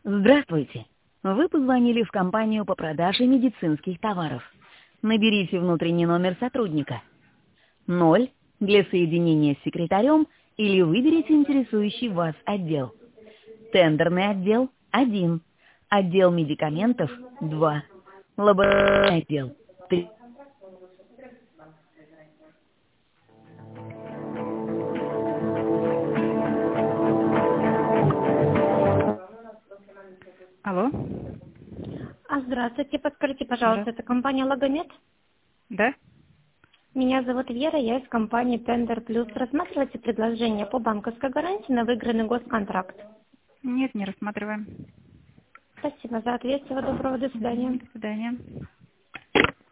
Здравствуйте. Вы позвонили в компанию по продаже медицинских товаров. Наберите внутренний номер сотрудника. 0 для соединения с секретарем или выберите интересующий вас отдел. Тендерный отдел 1, отдел медикаментов 2, лабораторный отдел 3. Алло. Здравствуйте, подскажите, пожалуйста, Здравствуйте. это компания Логомед? Да? Меня зовут Вера, я из компании Tender Plus. Рассматриваете предложение по банковской гарантии на выигранный госконтракт? Нет, не рассматриваем. Спасибо за ответ, всего доброго, до свидания. До свидания.